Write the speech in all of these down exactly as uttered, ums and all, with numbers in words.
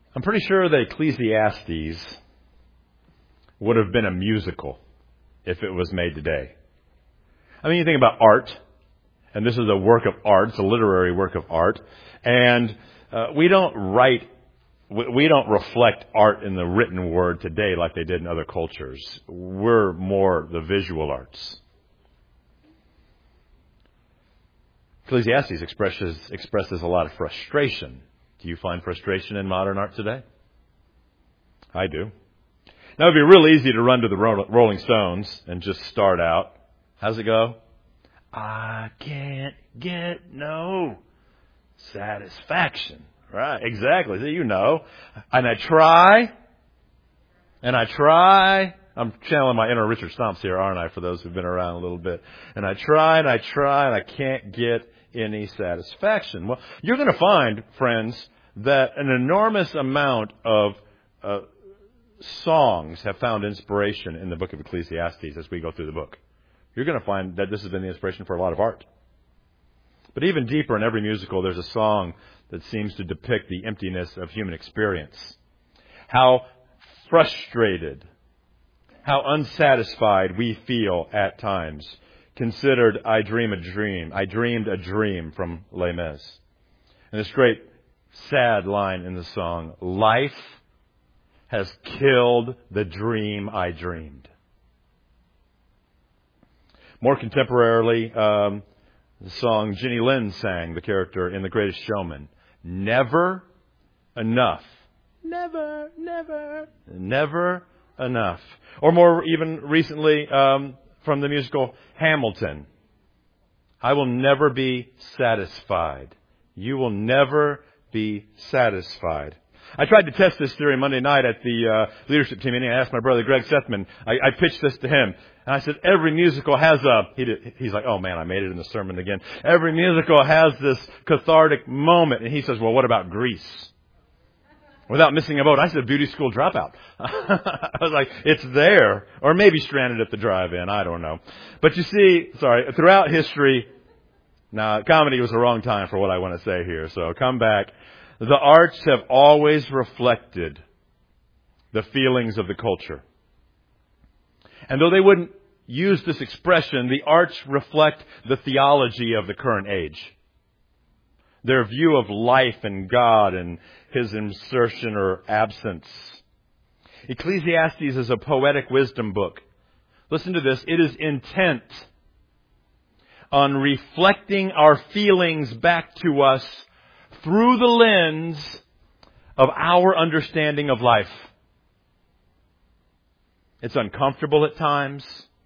I'm pretty sure that Ecclesiastes would have been a musical if it was made today. I mean, you think about art, and this is a work of art, it's a literary work of art, and uh, we don't write, we don't reflect art in the written word today like they did in other cultures. We're more the visual arts. Ecclesiastes expresses, expresses a lot of frustration. Do you find frustration in modern art today? I do. Now, it would be real easy to run to the Rolling Stones and just start out. How's it go? I can't get no satisfaction. Right, exactly. So you know. And I try, and I try. I'm channeling my inner Richard Stomps here, aren't I, for those who've been around a little bit. And I try, and I try, and I can't get any satisfaction. Well, you're going to find, friends, that an enormous amount of uh, songs have found inspiration in the book of Ecclesiastes as we go through the book. You're going to find that this has been the inspiration for a lot of art. But even deeper in every musical, there's a song that seems to depict the emptiness of human experience. How frustrated, how unsatisfied we feel at times. Considered I Dream a Dream. I Dreamed a Dream from Les Mis. And this great sad line in the song, life has killed the dream I dreamed. More contemporarily, um, the song Jenny Lind sang, the character in The Greatest Showman. Never enough. Never, never, never enough. Or more even recently, um, from the musical Hamilton. I will never be satisfied. You will never be satisfied. I tried to test this theory Monday night at the uh, leadership team meeting. I asked my brother Greg Sethman. I, I pitched this to him. And I said, every musical has a... He did, he's like, oh man, I made it in the sermon again. Every musical has this cathartic moment. And he says, well, what about Grease? Without missing a boat. I said, Beauty School Dropout. I was like, it's there. Or maybe Stranded at the Drive-In. I don't know. But you see, sorry, throughout history... Now, comedy was the wrong time for what I want to say here. So come back. The arts have always reflected the feelings of the culture. And though they wouldn't use this expression, the arts reflect the theology of the current age. Their view of life and God and His insertion or absence. Ecclesiastes is a poetic wisdom book. Listen to this. It is intent on reflecting our feelings back to us through the lens of our understanding of life. It's uncomfortable at times.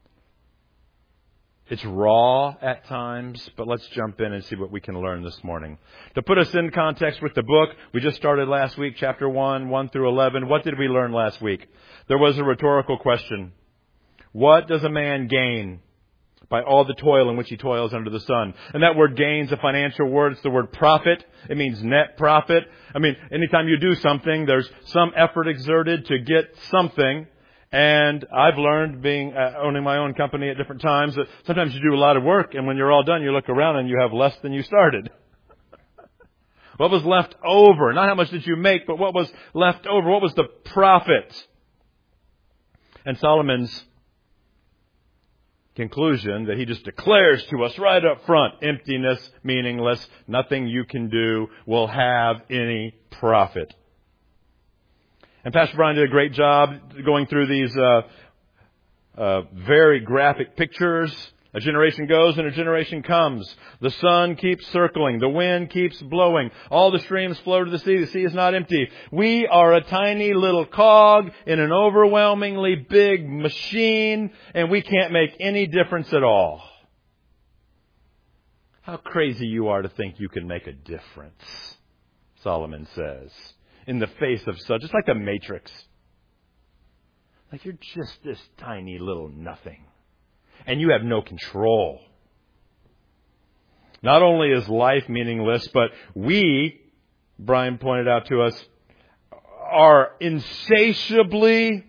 It's raw at times, but let's jump in and see what we can learn this morning. To put us in context with the book, we just started last week, chapter one, one through eleven. What did we learn last week? There was a rhetorical question. What does a man gain by all the toil in which he toils under the sun? And that word gain's a financial word. It's the word profit. It means net profit. I mean, anytime you do something, there's some effort exerted to get something. And I've learned, being uh, owning my own company at different times, that sometimes you do a lot of work, and when you're all done, you look around and you have less than you started. What was left over? Not how much did you make, but what was left over? What was the profit? And Solomon's conclusion that he just declares to us right up front, emptiness, meaningless, nothing you can do will have any profit. And Pastor Brian did a great job going through these uh, uh, very graphic pictures. A generation goes and a generation comes. The sun keeps circling. The wind keeps blowing. All the streams flow to the sea. The sea is not empty. We are a tiny little cog in an overwhelmingly big machine, and we can't make any difference at all. How crazy you are to think you can make a difference, Solomon says, in the face of such. It's like the Matrix. Like you're just this tiny little nothing. And you have no control. Not only is life meaningless, but we, Brian pointed out to us, are insatiably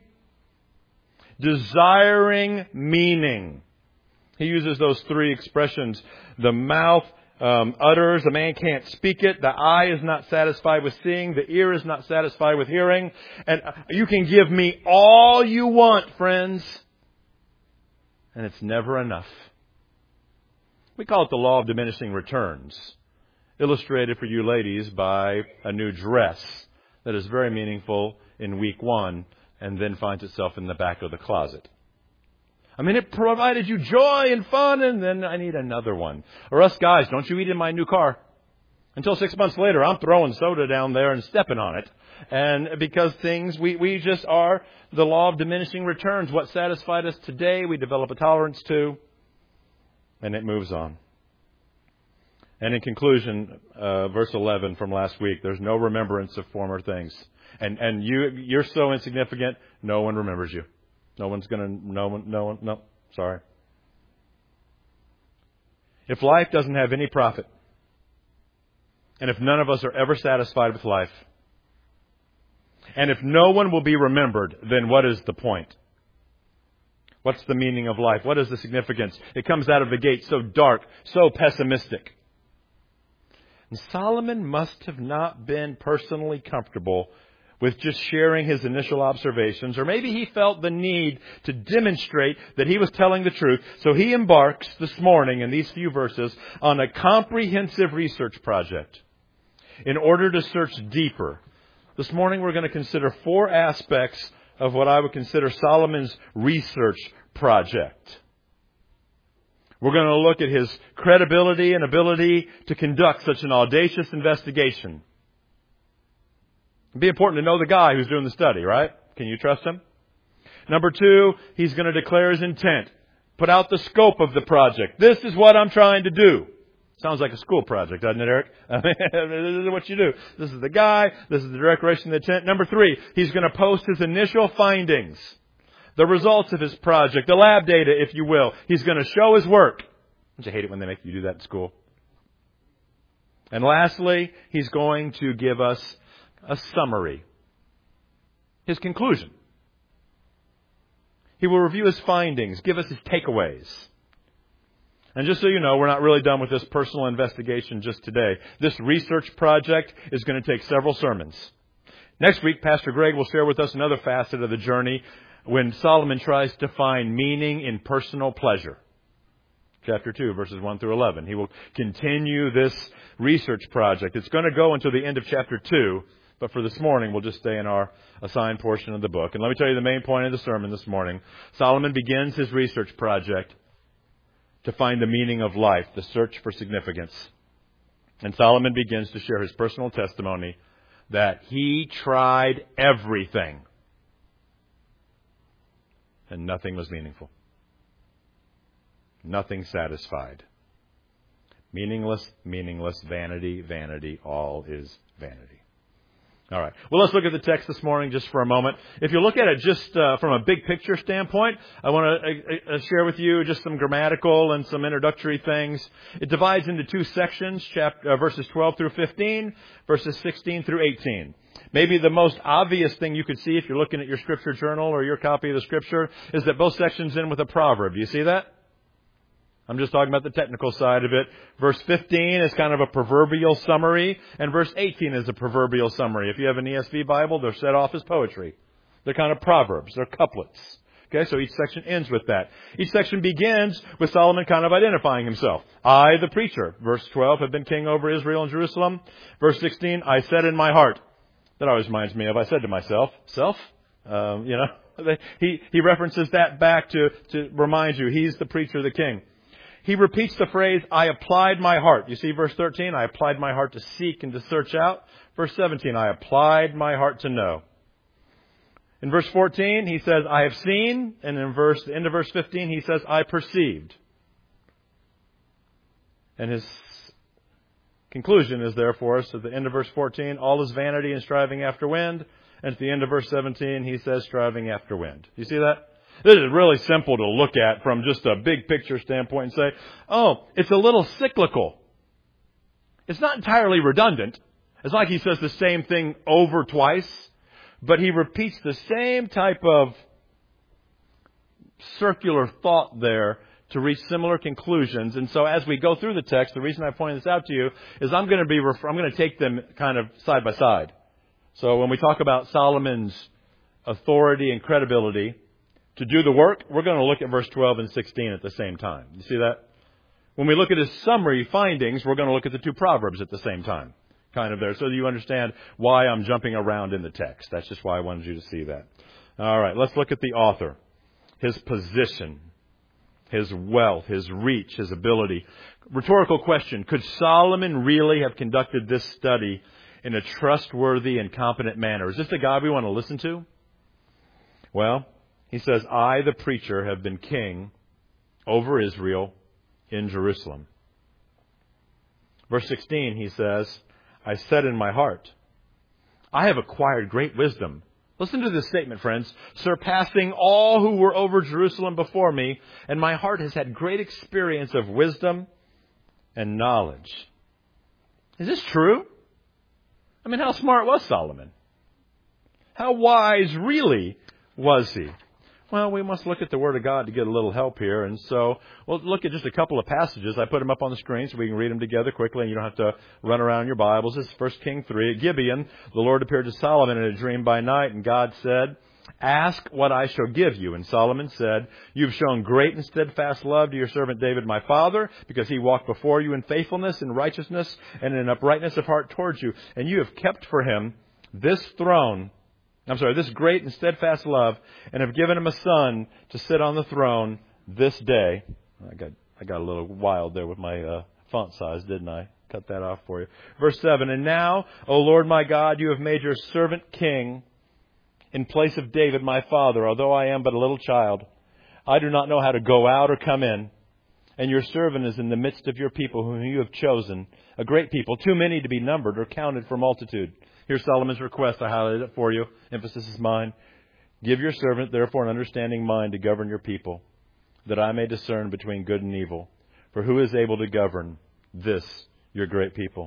desiring meaning. He uses those three expressions. The mouth um, utters, a man can't speak it. The eye is not satisfied with seeing. The ear is not satisfied with hearing. And you can give me all you want, friends, and it's never enough. We call it the law of diminishing returns, illustrated for you ladies by a new dress that is very meaningful in week one and then finds itself in the back of the closet. I mean, it provided you joy and fun, and then I need another one. Or us guys, don't you eat in my new car? Until six months later, I'm throwing soda down there and stepping on it. And because things, we, we just are the law of diminishing returns. What satisfied us today, we develop a tolerance to, and it moves on. And in conclusion, uh, verse eleven from last week, there's no remembrance of former things. And, and you, you're so insignificant, no one remembers you. No one's going to, no one, no one, no, sorry. If life doesn't have any profit, and if none of us are ever satisfied with life, and if no one will be remembered, then what is the point? What's the meaning of life? What is the significance? It comes out of the gate so dark, so pessimistic. And Solomon must have not been personally comfortable with just sharing his initial observations, or maybe he felt the need to demonstrate that he was telling the truth. So he embarks this morning in these few verses on a comprehensive research project in order to search deeper. This morning we're going to consider four aspects of what I would consider Solomon's research project. We're going to look at his credibility and ability to conduct such an audacious investigation. It'd be important to know the guy who's doing the study, right? Can you trust him? Number two, he's going to declare his intent. Put out the scope of the project. This is what I'm trying to do. Sounds like a school project, doesn't it, Eric? I mean, this is what you do. This is the guy. This is the declaration of the intent. Number three, he's going to post his initial findings. The results of his project. The lab data, if you will. He's going to show his work. Don't you hate it when they make you do that in school? And lastly, he's going to give us a summary. His conclusion. He will review his findings, give us his takeaways. And just so you know, we're not really done with this personal investigation just today. This research project is going to take several sermons. Next week, Pastor Greg will share with us another facet of the journey when Solomon tries to find meaning in personal pleasure. Chapter two, verses one through eleven. He will continue this research project. It's going to go until the end of chapter two. But for this morning, we'll just stay in our assigned portion of the book. And let me tell you the main point of the sermon this morning. Solomon begins his research project to find the meaning of life, the search for significance. And Solomon begins to share his personal testimony that he tried everything and nothing was meaningful. Nothing satisfied. Meaningless, meaningless, vanity, vanity, all is vanity. All right. Well, let's look at the text this morning just for a moment. If you look at it just uh, from a big picture standpoint, I want to uh, uh, share with you just some grammatical and some introductory things. It divides into two sections, chapter, uh, verses twelve through fifteen, verses sixteen through eighteen. Maybe the most obvious thing you could see if you're looking at your scripture journal or your copy of the scripture is that both sections end with a proverb. Do you see that? I'm just talking about the technical side of it. Verse fifteen is kind of a proverbial summary, and verse eighteen is a proverbial summary. If you have an E S V Bible, they're set off as poetry. They're kind of proverbs. They're couplets. Okay, so each section ends with that. Each section begins with Solomon kind of identifying himself. I, the preacher, verse twelve, have been king over Israel and Jerusalem. Verse sixteen, I said in my heart. That always reminds me of, I said to myself, self, um, you know, he, he references that back to, to remind you, he's the preacher, the king. He repeats the phrase, I applied my heart. You see verse thirteen, I applied my heart to seek and to search out. Verse seventeen, I applied my heart to know. In verse fourteen, he says, I have seen. And in verse, the end of verse fifteen, he says, I perceived. And his conclusion is there for us at the end of verse fourteen, all is vanity and striving after wind. And at the end of verse seventeen, he says, striving after wind. You see that? This is really simple to look at from just a big picture standpoint and say, oh, it's a little cyclical. It's not entirely redundant. It's like he says the same thing over twice, but he repeats the same type of circular thought there to reach similar conclusions. And so as we go through the text, the reason I point this out to you is I'm going to be, I'm going to take them kind of side by side. So when we talk about Solomon's authority and credibility to do the work, we're going to look at verse twelve and sixteen at the same time. You see that? When we look at his summary findings, we're going to look at the two Proverbs at the same time. Kind of there, so that you understand why I'm jumping around in the text. That's just why I wanted you to see that. All right, let's look at the author. His position, his wealth, his reach, his ability. Rhetorical question. Could Solomon really have conducted this study in a trustworthy and competent manner? Is this the God we want to listen to? Well, he says, I, the preacher, have been king over Israel in Jerusalem. Verse sixteen, he says, I said in my heart, I have acquired great wisdom. Listen to this statement, friends. Surpassing all who were over Jerusalem before me, and my heart has had great experience of wisdom and knowledge. Is this true? I mean, how smart was Solomon? How wise really was he? Well, we must look at the Word of God to get a little help here. And so we'll look at just a couple of passages. I put them up on the screen so we can read them together quickly and you don't have to run around your Bibles. This is First Kings three. At Gibeon, the Lord appeared to Solomon in a dream by night, and God said, ask what I shall give you. And Solomon said, you've shown great and steadfast love to your servant David my father, because he walked before you in faithfulness and righteousness and in uprightness of heart towards you. And you have kept for him this throne, I'm sorry, this great and steadfast love, and have given him a son to sit on the throne this day. I got I got a little wild there with my uh, font size, didn't I? Cut that off for you. Verse seven, and now, O Lord my God, you have made your servant king in place of David my father, although I am but a little child. I do not know how to go out or come in. And your servant is in the midst of your people whom you have chosen, a great people, too many to be numbered or counted for multitude. Here's Solomon's request. I highlighted it for you. Emphasis is mine. Give your servant, therefore, an understanding mind to govern your people, that I may discern between good and evil. For who is able to govern this, your great people?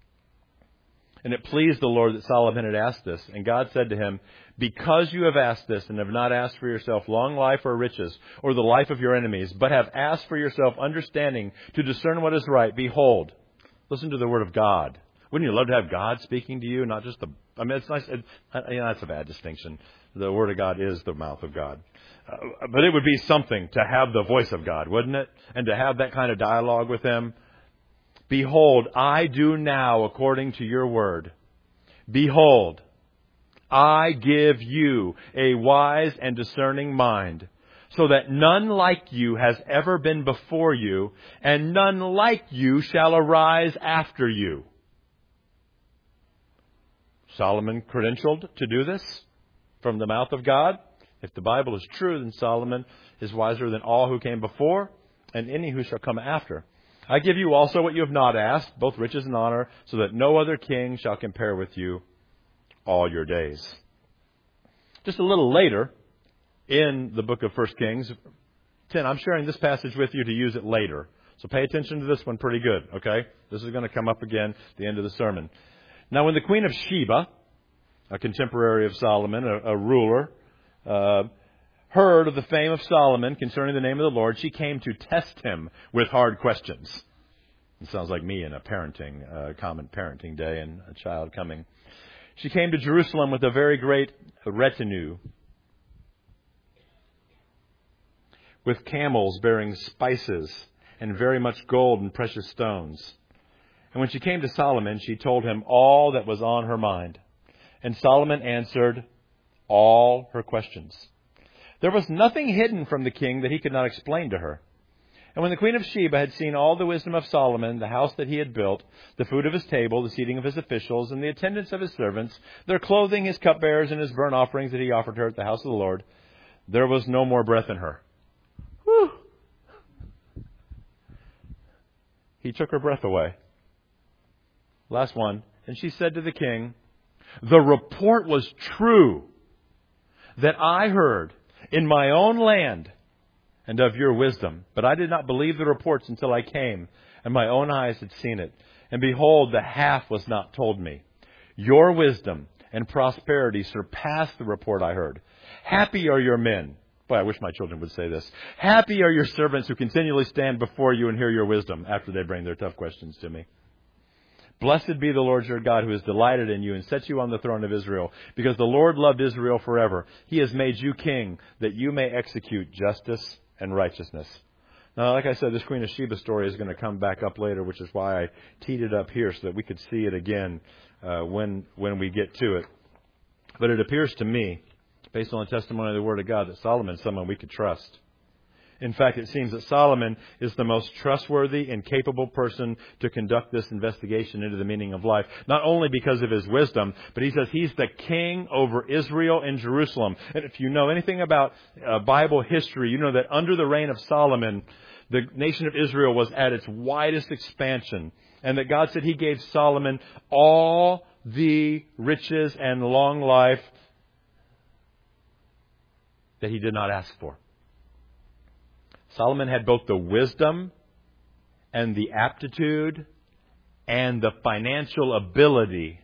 And it pleased the Lord that Solomon had asked this. And God said to him, because you have asked this and have not asked for yourself long life or riches or the life of your enemies, but have asked for yourself understanding to discern what is right, behold, listen to the word of God. Wouldn't you love to have God speaking to you, not just the... I mean, it's nice... It, you know, that's a bad distinction. The Word of God is the mouth of God. Uh, but it would be something to have the voice of God, wouldn't it? And to have that kind of dialogue with Him. Behold, I do now according to your word. Behold, I give you a wise and discerning mind, so that none like you has ever been before you, and none like you shall arise after you. Solomon credentialed to do this from the mouth of God. If the Bible is true, then Solomon is wiser than all who came before and any who shall come after. I give you also what you have not asked, both riches and honor, so that no other king shall compare with you all your days. Just a little later in the book of First Kings, ten, I'm sharing this passage with you to use it later. So pay attention to this one pretty good, okay? This is going to come up again at the end of the sermon. Now, when the Queen of Sheba, a contemporary of Solomon, a, a ruler, uh, heard of the fame of Solomon concerning the name of the Lord, she came to test him with hard questions. It sounds like me in a parenting, uh, common parenting day and a child coming. She came to Jerusalem with a very great retinue, with camels bearing spices and very much gold and precious stones. And when she came to Solomon, she told him all that was on her mind. And Solomon answered all her questions. There was nothing hidden from the king that he could not explain to her. And when the Queen of Sheba had seen all the wisdom of Solomon, the house that he had built, the food of his table, the seating of his officials, and the attendance of his servants, their clothing, his cupbearers, and his burnt offerings that he offered her at the house of the Lord, there was no more breath in her. Whew. He took her breath away. Last one. And she said to the king, the report was true that I heard in my own land and of your wisdom. But I did not believe the reports until I came, and my own eyes had seen it. And behold, the half was not told me. Your wisdom and prosperity surpass the report I heard. Happy are your men Boy, I wish my children would say this. Happy are your servants who continually stand before you and hear your wisdom after they bring their tough questions to me. Blessed be the Lord your God who has delighted in you and set you on the throne of Israel, because the Lord loved Israel forever. He has made you king that you may execute justice and righteousness. Now, like I said, this Queen of Sheba story is going to come back up later, which is why I teed it up here so that we could see it again uh, when when we get to it. But it appears to me, based on the testimony of the Word of God, that Solomon is someone we could trust. In fact, it seems that Solomon is the most trustworthy and capable person to conduct this investigation into the meaning of life, not only because of his wisdom, but he says he's the king over Israel and Jerusalem. And if you know anything about uh, Bible history, you know that under the reign of Solomon, the nation of Israel was at its widest expansion, and that God said He gave Solomon all the riches and long life that he did not ask for. Solomon had both the wisdom and the aptitude and the financial ability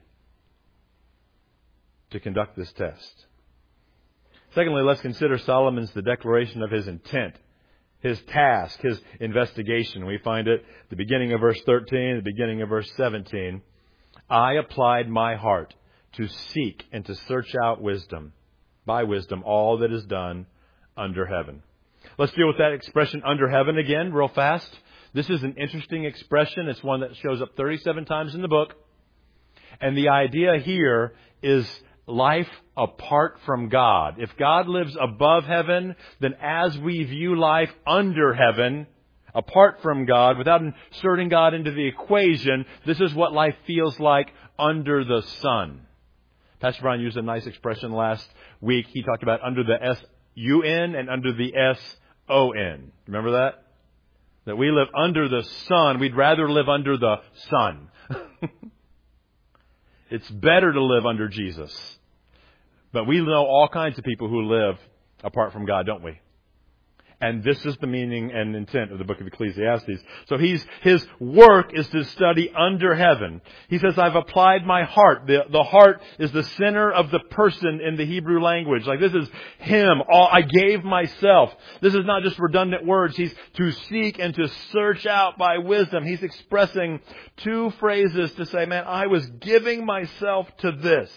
to conduct this test. Secondly, let's consider Solomon's the declaration of his intent, his task, his investigation. We find it at the beginning of verse thirteen, the beginning of verse seventeen. I applied my heart to seek and to search out wisdom, by wisdom, all that is done under heaven. Let's deal with that expression under heaven again real fast. This is an interesting expression. It's one that shows up thirty-seven times in the book. And the idea here is life apart from God. If God lives above heaven, then as we view life under heaven, apart from God, without inserting God into the equation, this is what life feels like under the sun. Pastor Brian used a nice expression last week. He talked about under the S U N and under the S O N. Remember that? That we live under the sun. We'd rather live under the sun. It's better to live under Jesus. But we know all kinds of people who live apart from God, don't we? And this is the meaning and intent of the book of Ecclesiastes. So he's, his work is to study under heaven. He says, I've applied my heart. The, the heart is the center of the person in the Hebrew language. Like this is him. All, I gave myself. This is not just redundant words. He's to seek and to search out by wisdom. He's expressing two phrases to say, man, I was giving myself to this.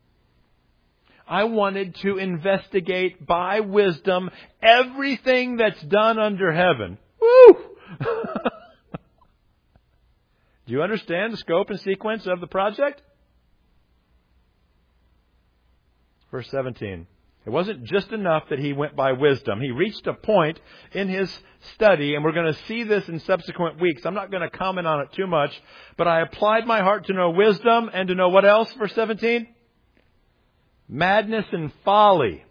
I wanted to investigate by wisdom everything that's done under heaven. Woo! Do you understand the scope and sequence of the project? Verse seventeen. It wasn't just enough that he went by wisdom. He reached a point in his study, and we're going to see this in subsequent weeks. I'm not going to comment on it too much, but I applied my heart to know wisdom and to know what else? Verse seventeen? Madness and folly.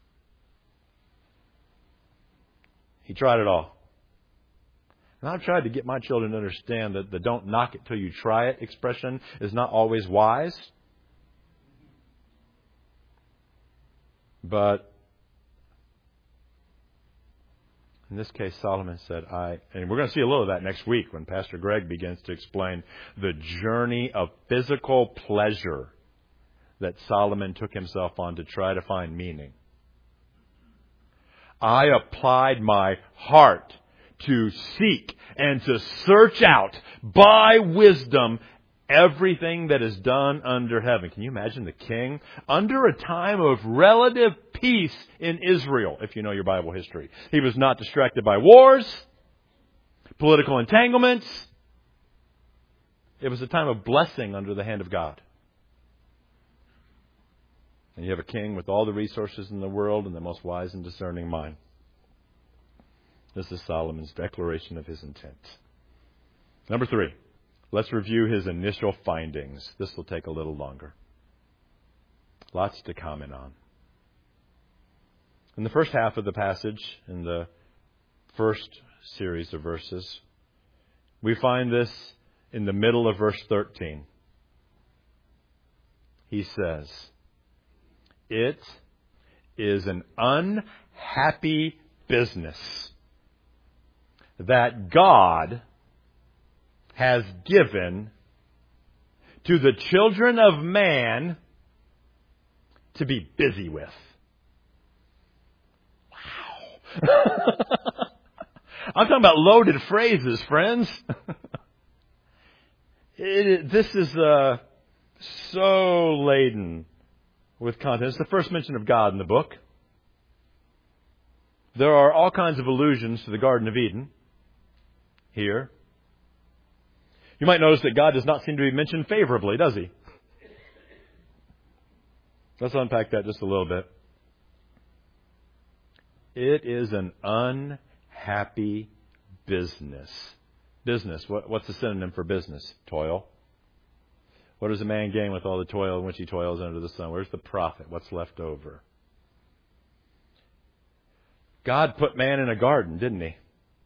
He tried it all. And I've tried to get my children to understand that the don't knock it till you try it expression is not always wise. But in this case, Solomon said, I, and we're going to see a little of that next week when Pastor Greg begins to explain the journey of physical pleasure that Solomon took himself on to try to find meaning. I applied my heart to seek and to search out by wisdom everything that is done under heaven. Can you imagine the king under a time of relative peace in Israel, if you know your Bible history? He was not distracted by wars, political entanglements. It was a time of blessing under the hand of God. And you have a king with all the resources in the world and the most wise and discerning mind. This is Solomon's declaration of his intent. Number three, let's review his initial findings. This will take a little longer. Lots to comment on. In the first half of the passage, in the first series of verses, we find this in the middle of verse thirteen. He says, it is an unhappy business that God has given to the children of man to be busy with. Wow. I'm talking about loaded phrases, friends. it, this is uh, so laden with content. It's the first mention of God in the book. There are all kinds of allusions to the Garden of Eden here. You might notice that God does not seem to be mentioned favorably, does he? Let's unpack that just a little bit. It is an unhappy business. Business, what, what's the synonym for business? Toil. What does a man gain with all the toil in which he toils under the sun? Where's the profit? What's left over? God put man in a garden, didn't he?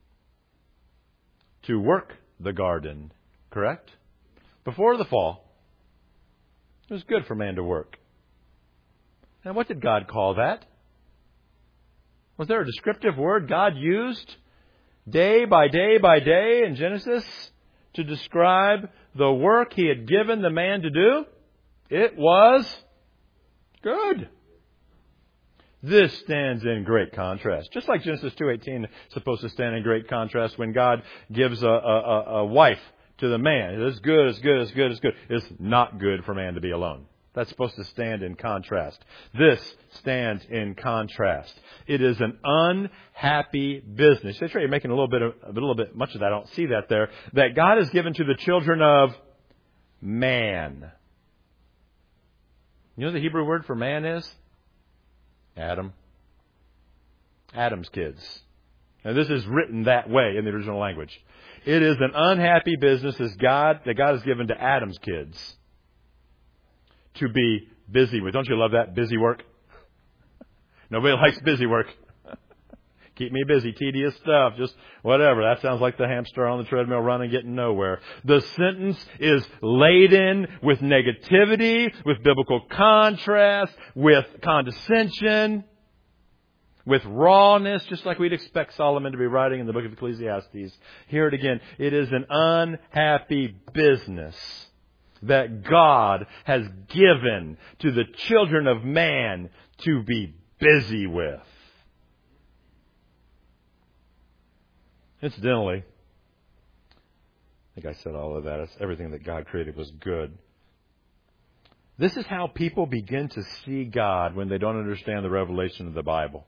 To work the garden, correct? Before the fall, it was good for man to work. And what did God call that? Was there a descriptive word God used day by day by day in Genesis to describe the work he had given the man to do? It was good. This stands in great contrast. Just like Genesis two eighteen is supposed to stand in great contrast when God gives a, a, a wife to the man. It's good, it's good, it's good, it's good. It's not good for man to be alone. That's supposed to stand in contrast. This stands in contrast. It is an unhappy business. That's right. You're making a little bit of, a little bit much of that. I don't see that there. That God has given to the children of man. You know what the Hebrew word for man is? Adam. Adam's kids. And this is written that way in the original language. It is an unhappy business as God that God has given to Adam's kids to be busy with. Don't you love that? Busy work. Nobody likes busy work. Keep me busy, tedious stuff, just whatever. That sounds like the hamster on the treadmill running, getting nowhere. The sentence is laden with negativity, with biblical contrast, with condescension, with rawness, just like we'd expect Solomon to be writing in the book of Ecclesiastes. Hear it again. It is an unhappy business that God has given to the children of man to be busy with. Incidentally, I think I said all of that. It's everything that God created was good. This is how people begin to see God when they don't understand the revelation of the Bible.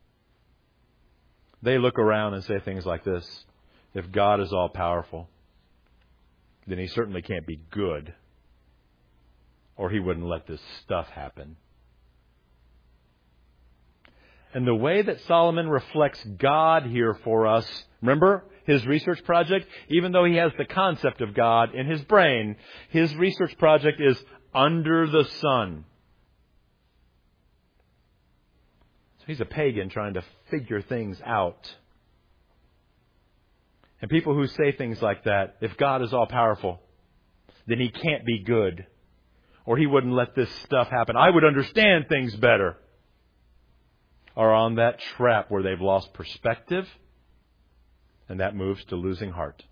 They look around and say things like this: if God is all powerful, then He certainly can't be good, or He wouldn't let this stuff happen. And the way that Solomon reflects God here for us, remember his research project? Even though he has the concept of God in his brain, his research project is under the sun. So he's a pagan trying to figure things out. And people who say things like that, if God is all powerful, then He can't be good, or He wouldn't let this stuff happen, I would understand things better, are on that trap where they've lost perspective, and that moves to losing heart.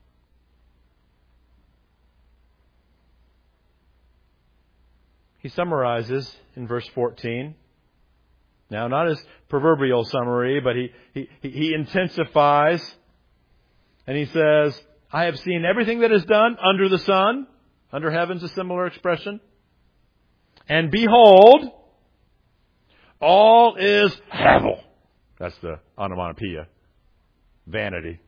He summarizes in verse fourteen. Now, not his proverbial summary, but he, he, he intensifies. And he says, I have seen everything that is done under the sun. Under heaven's a similar expression. And behold, all is hevel. That's the onomatopoeia. Vanity.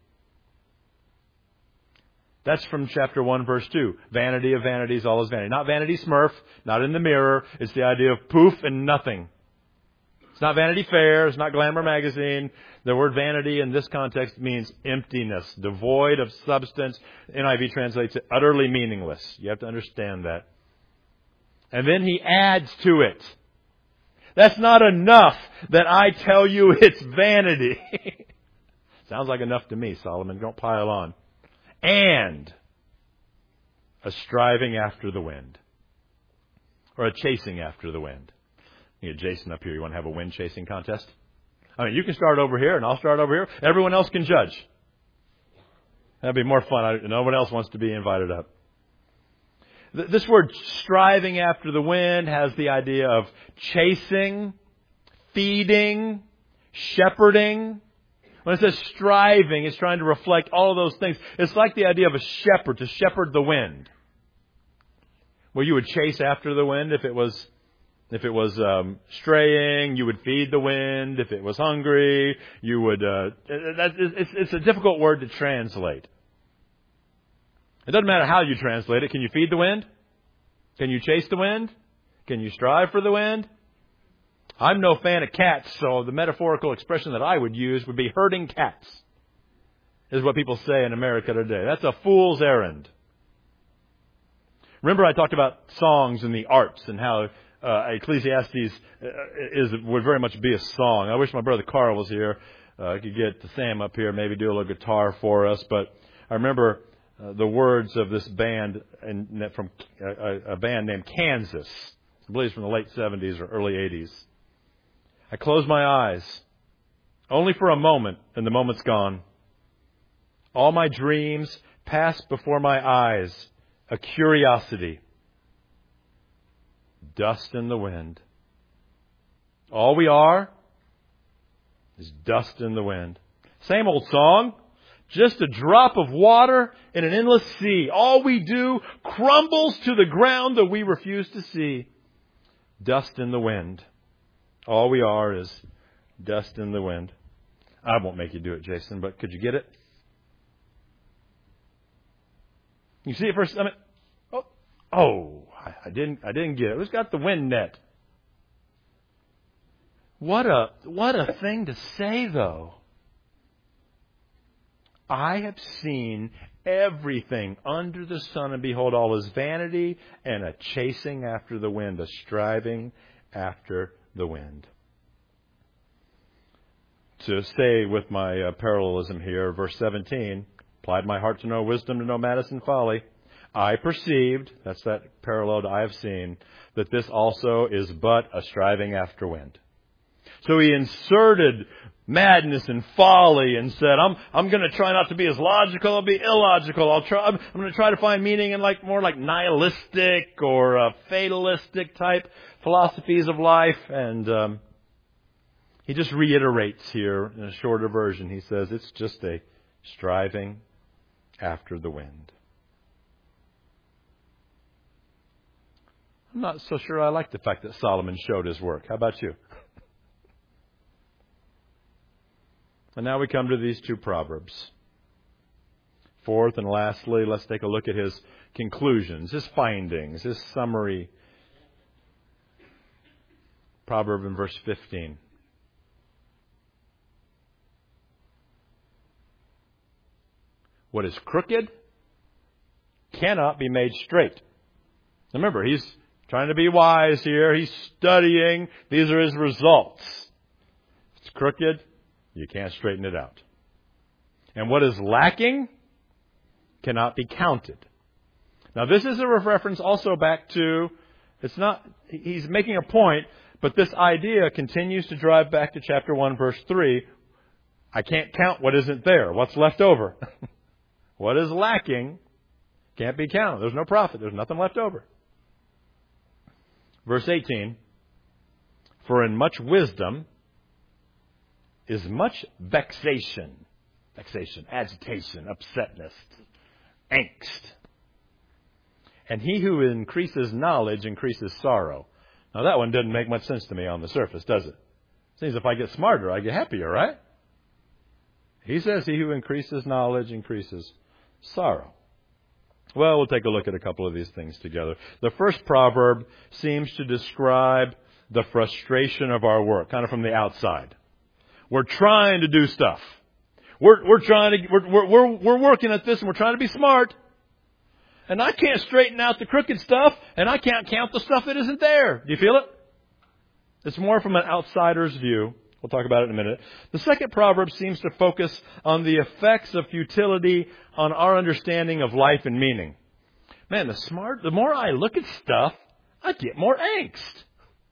That's from chapter one, verse two. Vanity of vanities, all is vanity. Not Vanity Smurf, not in the mirror. It's the idea of poof and nothing. It's not Vanity Fair. It's not Glamour Magazine. The word vanity in this context means emptiness, devoid of substance. N I V translates it utterly meaningless. You have to understand that. And then he adds to it. That's not enough that I tell you it's vanity. Sounds like enough to me, Solomon. Don't pile on. And a striving after the wind. Or a chasing after the wind. You get Jason up here. You want to have a wind chasing contest? I mean, you can start over here and I'll start over here. Everyone else can judge. That'd be more fun. I, no one else wants to be invited up. This word striving after the wind has the idea of chasing, feeding, shepherding. When it says striving, it's trying to reflect all of those things. It's like the idea of a shepherd, to shepherd the wind. Well, you would chase after the wind if it was if it was um, straying. You would feed the wind. If it was hungry, you would. Uh, that, it's, it's a difficult word to translate. It doesn't matter how you translate it. Can you feed the wind? Can you chase the wind? Can you strive for the wind? I'm no fan of cats, so the metaphorical expression that I would use would be herding cats, is what people say in America today. That's a fool's errand. Remember I talked about songs and the arts and how uh, Ecclesiastes is would very much be a song. I wish my brother Carl was here. Uh, I could get Sam up here, maybe do a little guitar for us. But I remember uh, the words of this band and from a, a band named Kansas. I believe it's from the late seventies or early eighties. I close my eyes, only for a moment, and the moment's gone. All my dreams pass before my eyes, a curiosity, dust in the wind. All we are is dust in the wind. Same old song, just a drop of water in an endless sea. All we do crumbles to the ground that we refuse to see. Dust in the wind. All we are is dust in the wind. I won't make you do it, Jason, but could you get it? You see it first? I mean, oh, oh I, I didn't. I didn't get it. Who's got the wind net? What a what a thing to say, though. I have seen everything under the sun, and behold, all is vanity and a chasing after the wind, a striving after the wind. To stay with my uh, parallelism here, verse seventeen, applied my heart to know wisdom, to know madness and folly. I perceived, that's that parallel to I have seen, that this also is but a striving after wind. So he inserted madness and folly and said, I'm I'm going to try not to be as logical, I'll be illogical. I'll try I'm, I'm going to try to find meaning in like more like nihilistic or uh, fatalistic type philosophies of life. And um, he just reiterates here in a shorter version. He says it's just a striving after the wind. I'm not so sure I like the fact that Solomon showed his work. How about you? And now we come to these two proverbs. Fourth and lastly, let's take a look at his conclusions, his findings, his summary. Proverb in verse fifteen. What is crooked cannot be made straight. Remember, he's trying to be wise here. He's studying. These are his results. If it's crooked, you can't straighten it out. And what is lacking cannot be counted. Now, this is a reference also back to, it's not, he's making a point, but this idea continues to drive back to chapter one, verse three. I can't count what isn't there. What's left over? What is lacking can't be counted. There's no profit. There's nothing left over. Verse eighteen. For in much wisdom is much vexation. Vexation, agitation, upsetness, angst. And he who increases knowledge increases sorrow. Now that one doesn't make much sense to me on the surface, does it? Seems if I get smarter, I get happier, right? He says he who increases knowledge increases sorrow. Well, we'll take a look at a couple of these things together. The first proverb seems to describe the frustration of our work, kind of from the outside. We're trying to do stuff. We're, we're trying to, we're, we're, we're working at this and we're trying to be smart. And I can't straighten out the crooked stuff and I can't count the stuff that isn't there. Do you feel it? It's more from an outsider's view. We'll talk about it in a minute. The second proverb seems to focus on the effects of futility on our understanding of life and meaning. Man, the smart, the more I look at stuff, I get more angst.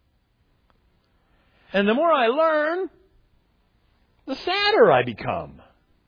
And the more I learn, the sadder I become.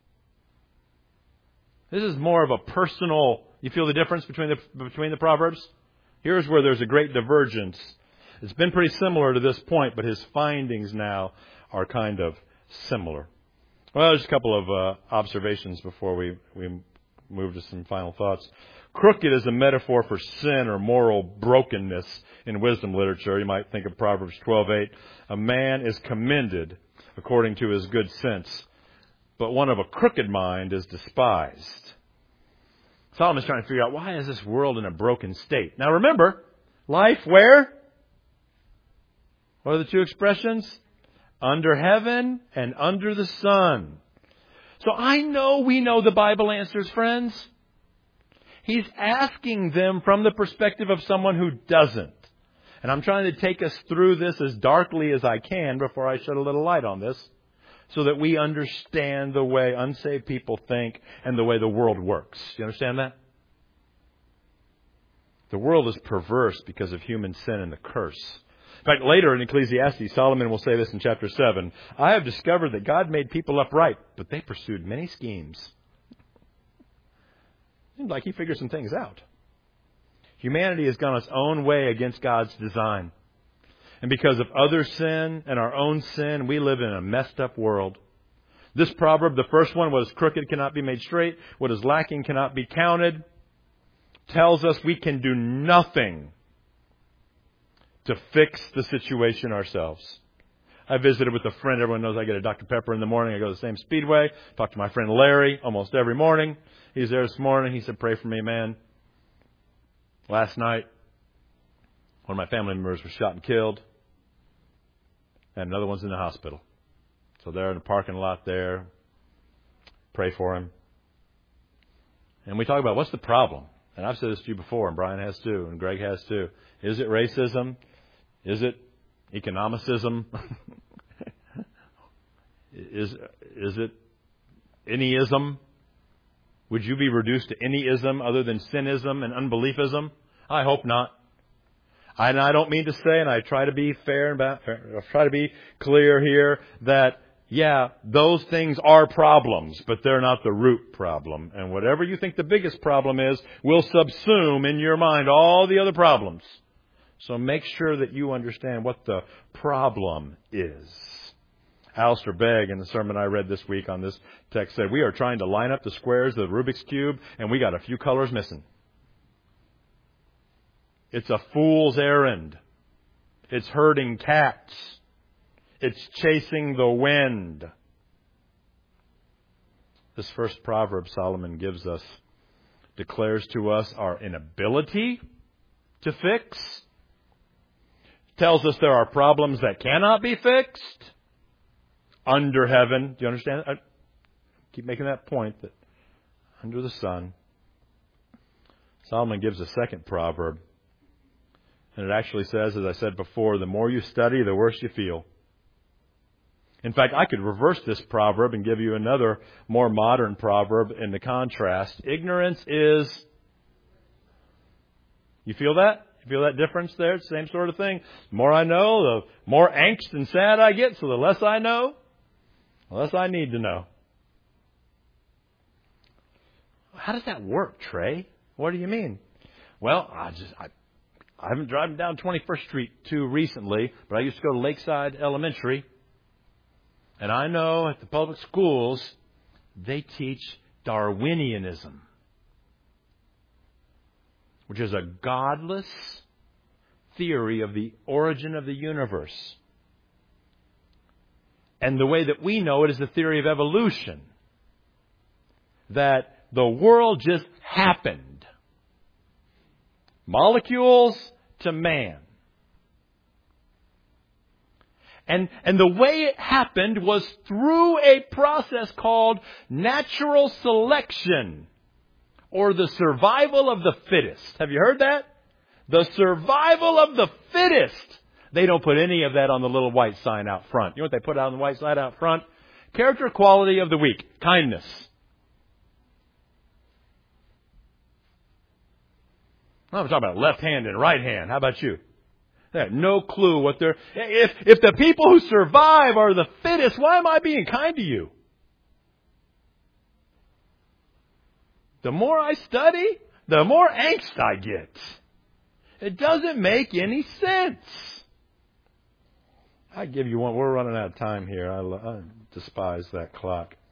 This is more of a personal, you feel the difference between the, between the proverbs? Here's where there's a great divergence. It's been pretty similar to this point, but his findings now are kind of similar. Well, just a couple of uh, observations before we, we move to some final thoughts. Crooked is a metaphor for sin or moral brokenness in wisdom literature. You might think of Proverbs twelve eight. A man is commended according to his good sense, but one of a crooked mind is despised. Solomon's trying to figure out, why is this world in a broken state? Now remember, life where? What are the two expressions? Under heaven and under the sun. So I know we know the Bible answers, friends. He's asking them from the perspective of someone who doesn't. And I'm trying to take us through this as darkly as I can before I shed a little light on this, so that we understand the way unsaved people think and the way the world works. Do you understand that? The world is perverse because of human sin and the curse. In fact, later in Ecclesiastes, Solomon will say this in chapter seven. I have discovered that God made people upright, but they pursued many schemes. Seems like he figured some things out. Humanity has gone its own way against God's design. And because of other sin and our own sin, we live in a messed up world. This proverb, the first one, what is crooked cannot be made straight, what is lacking cannot be counted, tells us we can do nothing to fix the situation ourselves. I visited with a friend. Everyone knows I get a Doctor Pepper in the morning. I go to the same Speedway. Talk to my friend Larry almost every morning. He's there this morning. He said, pray for me, man. Last night, one of my family members was shot and killed. And another one's in the hospital. So they're in the parking lot there. Pray for him. And we talk about, what's the problem? And I've said this to you before, and Brian has too, and Greg has too. Is it racism? Is it economicism? is, is it anyism? Would you be reduced to anyism other than sinism and unbeliefism? I hope not. And I don't mean to say, and I try to be fair and I try to be clear here, that, yeah, those things are problems, but they're not the root problem. And whatever you think the biggest problem is will subsume in your mind all the other problems. So make sure that you understand what the problem is. Alistair Begg, in the sermon I read this week on this text, said, we are trying to line up the squares of the Rubik's Cube, and we got a few colors missing. It's a fool's errand. It's herding cats. It's chasing the wind. This first proverb Solomon gives us declares to us our inability to fix. Tells us there are problems that cannot be fixed. Under heaven. Do you understand? I keep making that point that under the sun. Solomon gives a second proverb. And it actually says, as I said before, the more you study, the worse you feel. In fact, I could reverse this proverb and give you another more modern proverb in the contrast. Ignorance is... You feel that? You feel that difference there? It's the same sort of thing. The more I know, the more angst and sad I get. So the less I know, the less I need to know. How does that work, Trey? What do you mean? Well, I just... I, I haven't driven down twenty-first Street too recently, but I used to go to Lakeside Elementary. And I know at the public schools, they teach Darwinianism, which is a godless theory of the origin of the universe. And the way that we know it is the theory of evolution, that the world just happened. Molecules to man. And, and the way it happened was through a process called natural selection, or the survival of the fittest. Have you heard that? The survival of the fittest. They don't put any of that on the little white sign out front. You know what they put out on the white sign out front? Character quality of the week. Kindness. I'm talking about left hand and right hand. How about you? They have no clue what they're... If, if the people who survive are the fittest, why am I being kind to you? The more I study, the more angst I get. It doesn't make any sense. I give you one. We're running out of time here. I, I despise that clock.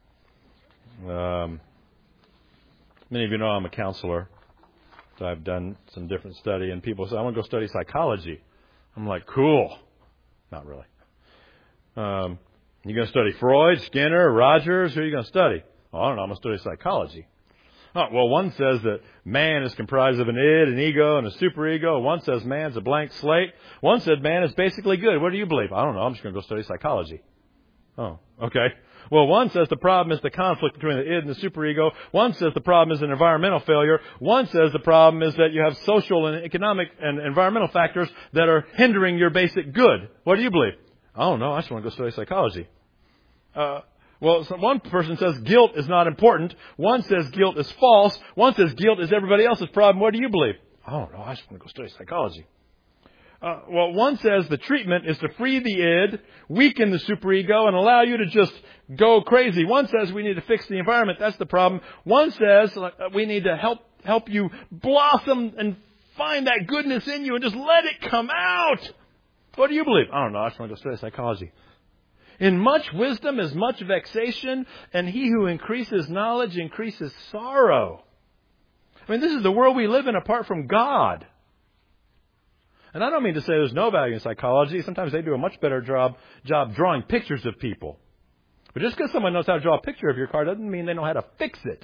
Um, many of you know I'm a counselor, so I've done some different study, and people say, I want to go study psychology. I'm like, cool. Not really. Um, you going to study Freud, Skinner, Rogers? Who are you going to study? Oh, I don't know. I'm going to study psychology. Oh, well, one says that man is comprised of an id, an ego, and a superego. One says man's a blank slate. One said man is basically good. What do you believe? I don't know. I'm just going to go study psychology. Oh, okay. Well, one says the problem is the conflict between the id and the superego. One says the problem is an environmental failure. One says the problem is that you have social and economic and environmental factors that are hindering your basic good. What do you believe? I don't know. I just want to go study psychology. Uh, well, so one person says guilt is not important. One says guilt is false. One says guilt is everybody else's problem. What do you believe? I don't know. I just want to go study psychology. Uh, well, one says the treatment is to free the id, weaken the superego, and allow you to just go crazy. One says we need to fix the environment. That's the problem. One says uh, we need to help help you blossom and find that goodness in you and just let it come out. What do you believe? I don't know. I just want to go study psychology. In much wisdom is much vexation, and he who increases knowledge increases sorrow. I mean, this is the world we live in apart from God. And I don't mean to say there's no value in psychology. Sometimes they do a much better job job drawing pictures of people. But just because someone knows how to draw a picture of your car doesn't mean they know how to fix it.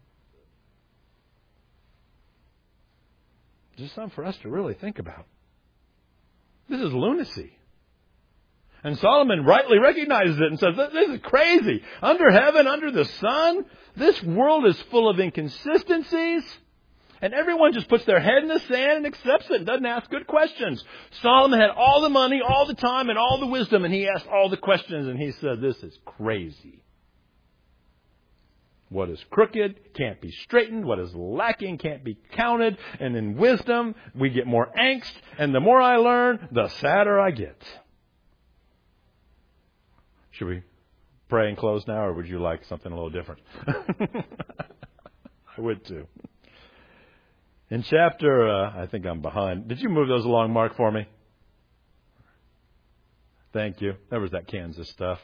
Just something for us to really think about. This is lunacy. And Solomon rightly recognizes it and says, this is crazy. Under heaven, under the sun, this world is full of inconsistencies. And everyone just puts their head in the sand and accepts it and doesn't ask good questions. Solomon had all the money, all the time, and all the wisdom, and he asked all the questions, and he said, this is crazy. What is crooked can't be straightened. What is lacking can't be counted. And in wisdom, we get more angst, and the more I learn, the sadder I get. Should we pray and close now, or would you like something a little different? I would too. In chapter, uh, I think I'm behind. Did you move those along, Mark, for me? Thank you. There was that Kansas stuff.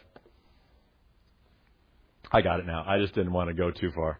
I got it now. I just didn't want to go too far.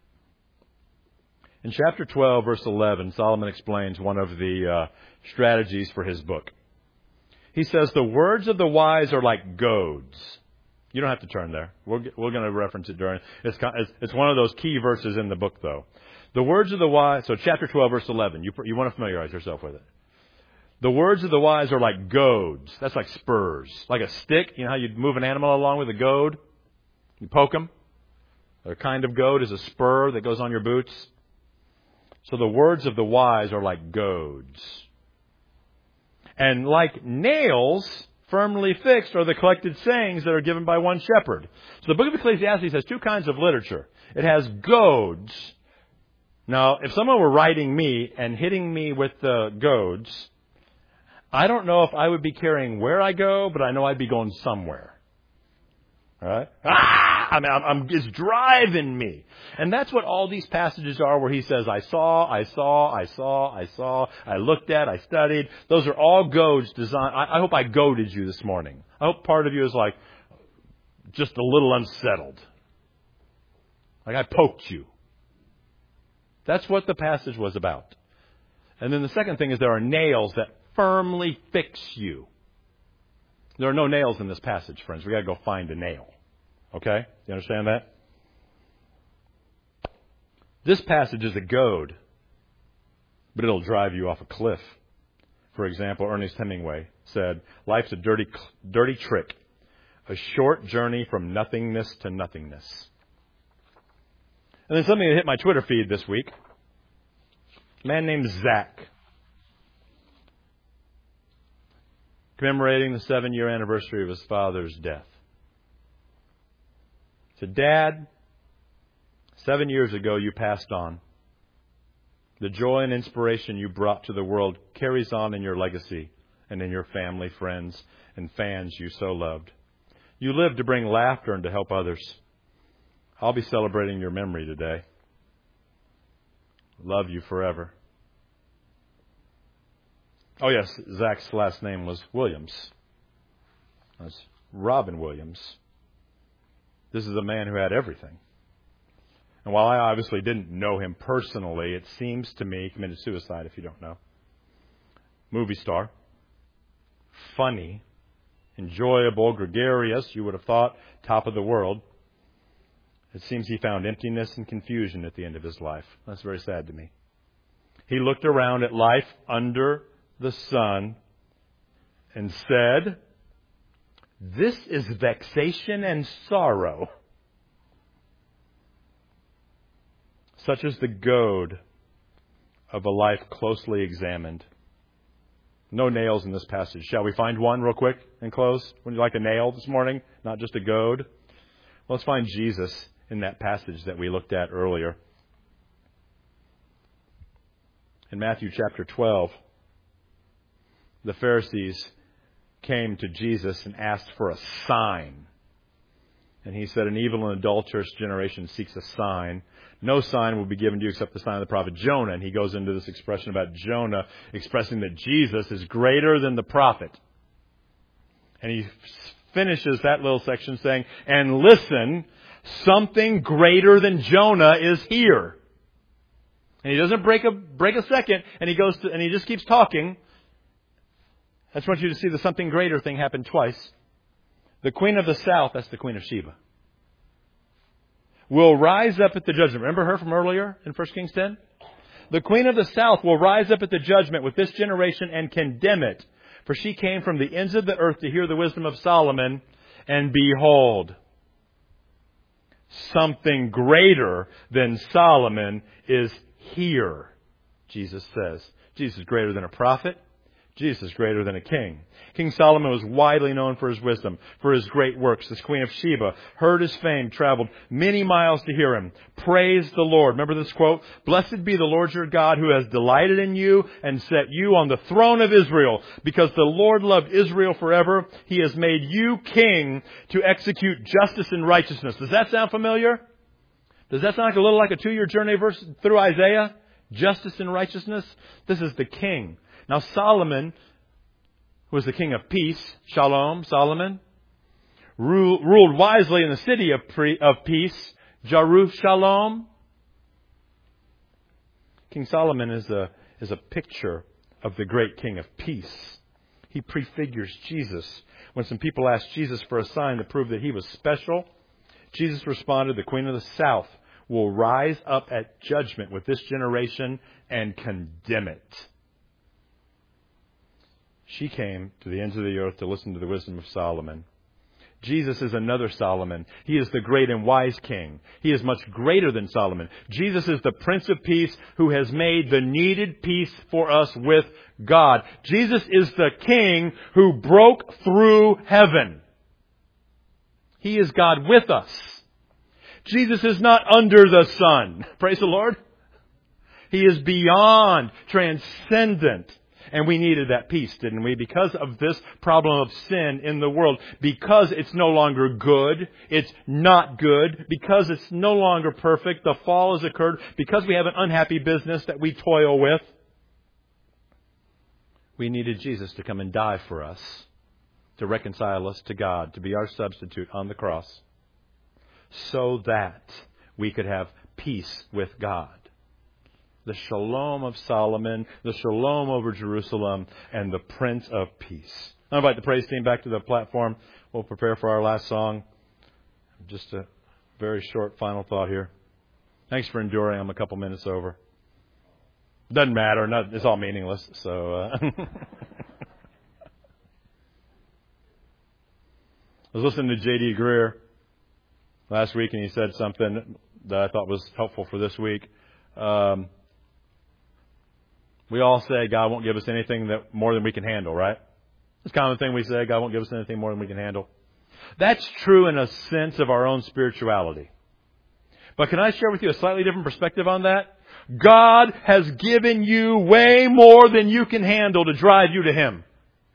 In chapter twelve, verse eleven, Solomon explains one of the uh, strategies for his book. He says, the words of the wise are like goads. You don't have to turn there. We're, we're going to reference it during. It's, it's one of those key verses in the book, though. The words of the wise, so chapter twelve, verse eleven, you, you want to familiarize yourself with it. The words of the wise are like goads. That's like spurs. Like a stick. You know how you move an animal along with a goad? You poke them. A kind of goad is a spur that goes on your boots. So the words of the wise are like goads. And like nails firmly fixed are the collected sayings that are given by one shepherd. So the book of Ecclesiastes has two kinds of literature. It has goads. Now, if someone were writing me and hitting me with the goads, I don't know if I would be carrying where I go, but I know I'd be going somewhere. All right? Ah! I mean, I'm, I'm, it's driving me. And that's what all these passages are where he says, I saw, I saw, I saw, I saw, I looked at, I studied. Those are all goads designed. I, I hope I goaded you this morning. I hope part of you is like just a little unsettled. Like I poked you. That's what the passage was about. And then the second thing is there are nails that firmly fix you. There are no nails in this passage, friends. We've got to go find a nail. Okay? You understand that? This passage is a goad, but it'll drive you off a cliff. For example, Ernest Hemingway said, life's a dirty, dirty trick, a short journey from nothingness to nothingness. And then something that hit my Twitter feed this week. A man named Zach. Commemorating the seven-year anniversary of his father's death. He said, Dad, seven years ago you passed on. The joy and inspiration you brought to the world carries on in your legacy and in your family, friends, and fans you so loved. You lived to bring laughter and to help others. I'll be celebrating your memory today. Love you forever. Oh, yes, Zach's last name was Williams. That's Robin Williams. This is a man who had everything. And while I obviously didn't know him personally, it seems to me, he committed suicide if you don't know. Movie star. Funny. Enjoyable, gregarious, you would have thought, top of the world. It seems he found emptiness and confusion at the end of his life. That's very sad to me. He looked around at life under the sun and said, "This is vexation and sorrow. Such is the goad of a life closely examined." No nails in this passage. Shall we find one real quick and close? Would you like a nail this morning? Not just a goad? Let's find Jesus in that passage that we looked at earlier. In Matthew chapter twelve, the Pharisees came to Jesus and asked for a sign. And he said, "An evil and adulterous generation seeks a sign. No sign will be given to you except the sign of the prophet Jonah." And he goes into this expression about Jonah, expressing that Jesus is greater than the prophet. And he finishes that little section saying, "And listen, something greater than Jonah is here." And he doesn't break a break a second, and he goes to, and he just keeps talking. I just want you to see the something greater thing happen twice. The queen of the south, that's the queen of Sheba, will rise up at the judgment. Remember her from earlier in First Kings ten? The queen of the south will rise up at the judgment with this generation and condemn it. For she came from the ends of the earth to hear the wisdom of Solomon, and behold, something greater than Solomon is here, Jesus says. Jesus is greater than a prophet. Jesus is greater than a king. King Solomon was widely known for his wisdom, for his great works. This queen of Sheba heard his fame, traveled many miles to hear him. Praise the Lord. Remember this quote? "Blessed be the Lord your God, who has delighted in you and set you on the throne of Israel. Because the Lord loved Israel forever, he has made you king to execute justice and righteousness." Does that sound familiar? Does that sound like a little like a two-year journey verse through Isaiah? Justice and righteousness. This is the king. Now Solomon was the king of peace. Shalom, Solomon. Ruled wisely in the city of, pre, of peace. Jerusalem. King Solomon is a, is a picture of the great king of peace. He prefigures Jesus. When some people asked Jesus for a sign to prove that he was special, Jesus responded, "The queen of the south will rise up at judgment with this generation and condemn it." She came to the ends of the earth to listen to the wisdom of Solomon. Jesus is another Solomon. He is the great and wise king. He is much greater than Solomon. Jesus is the Prince of Peace who has made the needed peace for us with God. Jesus is the king who broke through heaven. He is God with us. Jesus is not under the sun. Praise the Lord. He is beyond, transcendent. And we needed that peace, didn't we? Because of this problem of sin in the world. Because it's no longer good. It's not good. Because it's no longer perfect. The fall has occurred. Because we have an unhappy business that we toil with. We needed Jesus to come and die for us. To reconcile us to God. To be our substitute on the cross. So that we could have peace with God. The shalom of Solomon, the shalom over Jerusalem, and the Prince of Peace. I invite the praise team back to the platform. We'll prepare for our last song. Just a very short final thought here. Thanks for enduring. I'm a couple minutes over. Doesn't matter. Not, it's all meaningless. So, uh, I was listening to J D Greer last week, and he said something that I thought was helpful for this week. Um, We all say God won't give us anything that more than we can handle, right? It's kind of the thing we say, God won't give us anything more than we can handle. That's true in a sense of our own spirituality. But can I share with you a slightly different perspective on that? God has given you way more than you can handle to drive you to Him.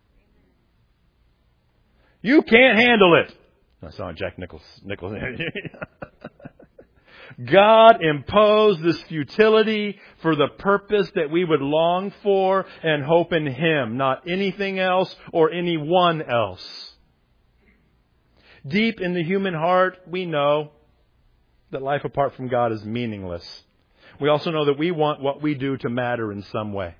You can't handle it. I saw Jack Nichols. Nichols. God imposed this futility for the purpose that we would long for and hope in Him, not anything else or anyone else. Deep in the human heart, we know that life apart from God is meaningless. We also know that we want what we do to matter in some way.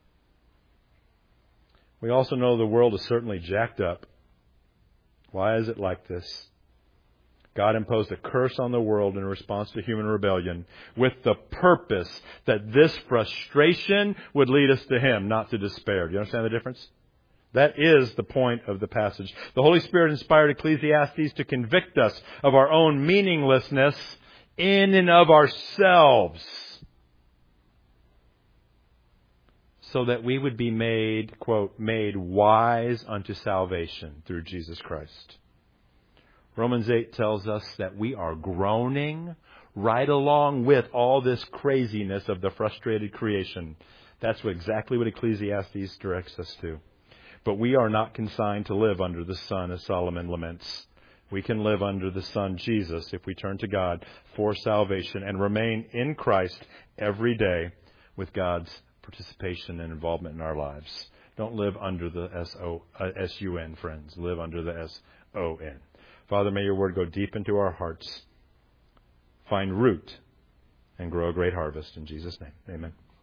We also know the world is certainly jacked up. Why is it like this? God imposed a curse on the world in response to human rebellion with the purpose that this frustration would lead us to Him, not to despair. Do you understand the difference? That is the point of the passage. The Holy Spirit inspired Ecclesiastes to convict us of our own meaninglessness in and of ourselves, so that we would be made, quote, made wise unto salvation through Jesus Christ. Romans eight tells us that we are groaning right along with all this craziness of the frustrated creation. That's what, exactly what Ecclesiastes directs us to. But we are not consigned to live under the sun, as Solomon laments. We can live under the Son, Jesus, if we turn to God for salvation and remain in Christ every day with God's participation and involvement in our lives. Don't live under the S O uh, S U N, friends. Live under the S O N. Father, may your word go deep into our hearts, find root, and grow a great harvest. In Jesus' name, amen.